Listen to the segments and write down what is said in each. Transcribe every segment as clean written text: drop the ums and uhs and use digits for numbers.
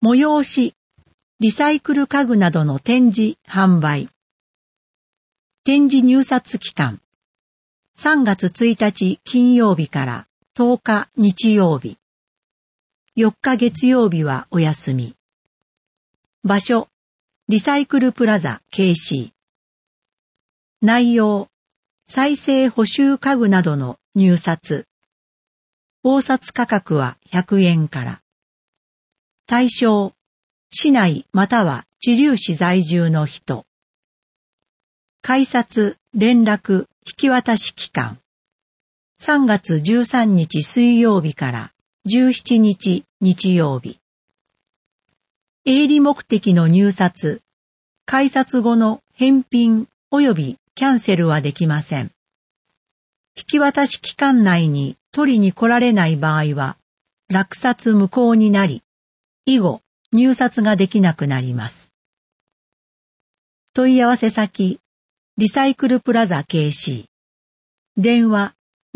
催し、リサイクル家具などの展示、販売。展示入札期間。3月1日金曜日から10日日曜日。4日月曜日はお休み。場所、リサイクルプラザ KC。内容、再生補修家具などの入札。応札価格は100円から。対象、市内または知立市在住の人。改札、連絡、引き渡し期間。3月13日水曜日から17日日曜日。営利目的の入札、改札後の返品及びキャンセルはできません。引き渡し期間内に取りに来られない場合は、落札無効になり、以後入札ができなくなります。問い合わせ先、リサイクルプラザ KC。電話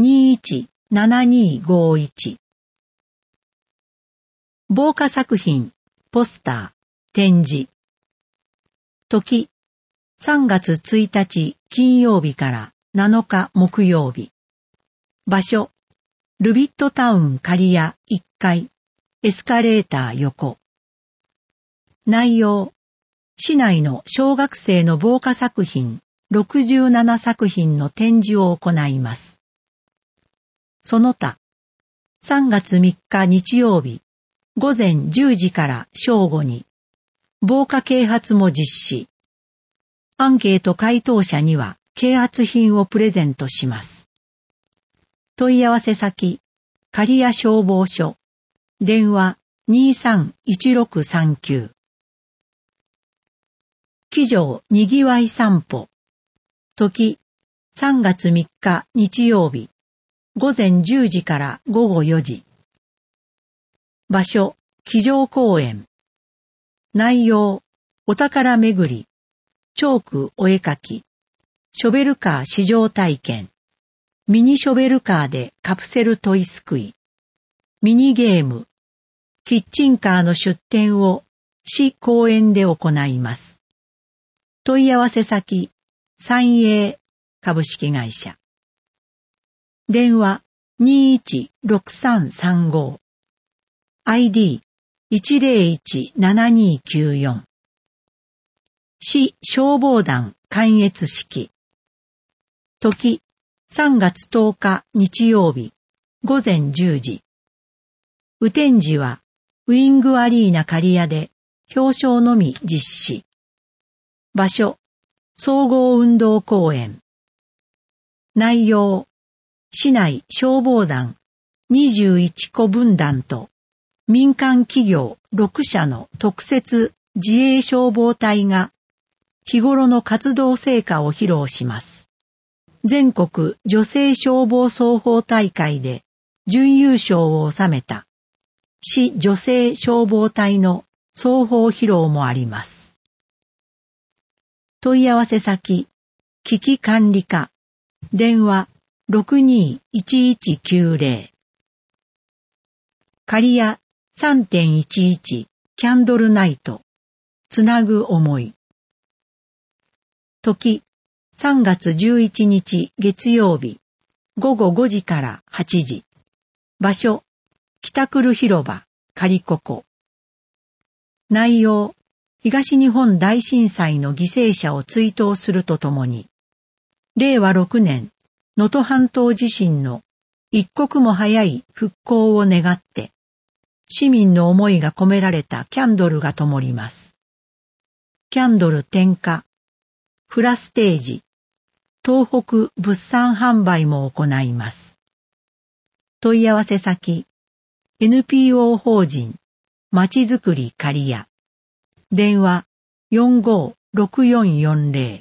217251。防火作品、ポスター、展示。時、3月1日金曜日から7日木曜日。場所、ルビットタウン刈谷1階、エスカレーター横。内容、市内の小学生の防火作品67作品の展示を行います。その他、3月3日日曜日、午前10時から正午に、防火啓発も実施。アンケート回答者には啓発品をプレゼントします。問い合わせ先、刈谷消防署、電話231639。機場にぎわい散歩。時、3月3日日曜日、午前10時から午後4時。場所、機場公園。内容、お宝巡り、チョークお絵描き、ショベルカー試乗体験、ミニショベルカーでカプセルトイすくい、ミニゲーム、キッチンカーの出店を市公園で行います。問い合わせ先、三栄株式会社。電話216335。ID 1017294。市消防団観閲式。時、3月10日日曜日、午前10時。雨天時は、ウィングアリーナ刈谷で表彰のみ実施。場所、総合運動公園。内容、市内消防団21個分団と民間企業6社の特設自衛消防隊が日頃の活動成果を披露します。全国女性消防操法大会で準優勝を収めた市女性消防隊の操法披露もあります。問い合わせ先、危機管理課、電話621190。刈谷 3.11 キャンドルナイト、つなぐ思い。時、3月11日月曜日、午後5時から8時。場所、北久留広場、仮ここ。内容、東日本大震災の犠牲者を追悼するとともに、令和6年、能登半島地震の一刻も早い復興を願って、市民の思いが込められたキャンドルが灯ります。キャンドル点火、フラステージ、東北物産販売も行います。問い合わせ先、NPO 法人、まちづくり刈谷。電話456440。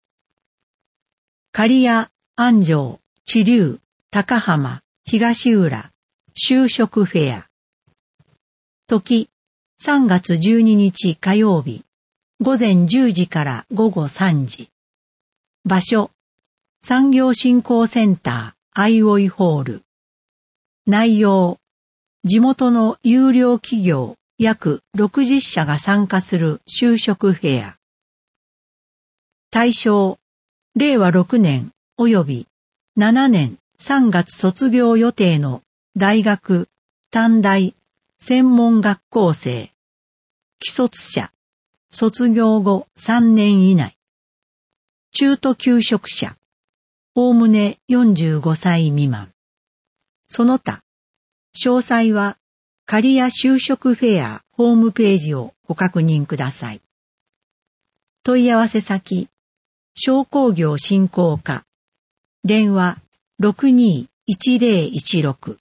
刈谷、安城、知立、高浜、東浦、就職フェア。時、3月12日火曜日、午前10時から午後3時。場所、産業振興センター、アイオイホール。内容、地元の優良企業約60社が参加する就職フェア。対象、令和6年及び7年3月卒業予定の大学、短大、専門学校生、既卒者、卒業後3年以内、中途休職者、おおむね45歳未満。その他、詳細はキャリア就職フェアホームページをご確認ください。問い合わせ先、商工業振興課、電話621016。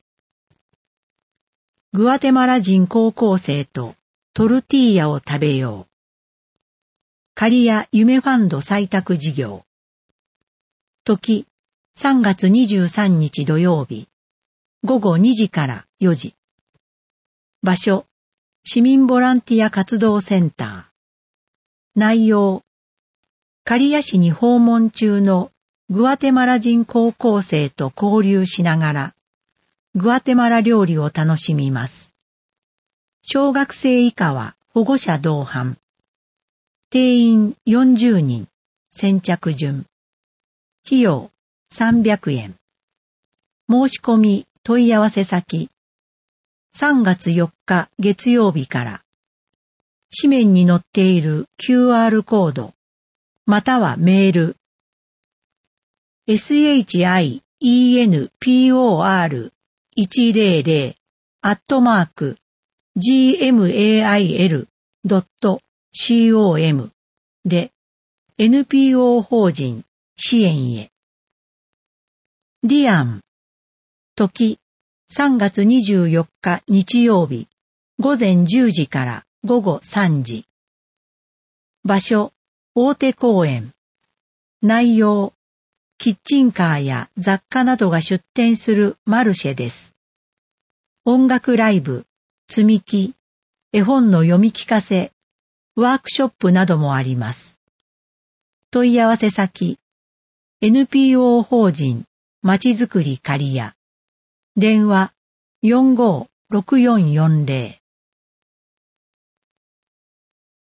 グアテマラ人高校生とトルティーヤを食べよう。キャリア夢ファンド採択事業。時、3月23日土曜日、午後2時から4時。場所、市民ボランティア活動センター。内容、刈谷市に訪問中のグアテマラ人高校生と交流しながら、グアテマラ料理を楽しみます。小学生以下は保護者同伴。定員40人、先着順。費用300円。申し込み問い合わせ先。3月4日月曜日から、紙面に載っている QR コード、またはメール、shienpor100@gmail.com で NPO 法人支援へ。ディアン、時、3月24日日曜日、午前10時から午後3時。場所、大手公園。内容、キッチンカーや雑貨などが出店するマルシェです。音楽ライブ、積み木、絵本の読み聞かせ、ワークショップなどもあります。問い合わせ先、NPO 法人まちづくり刈谷。電話456440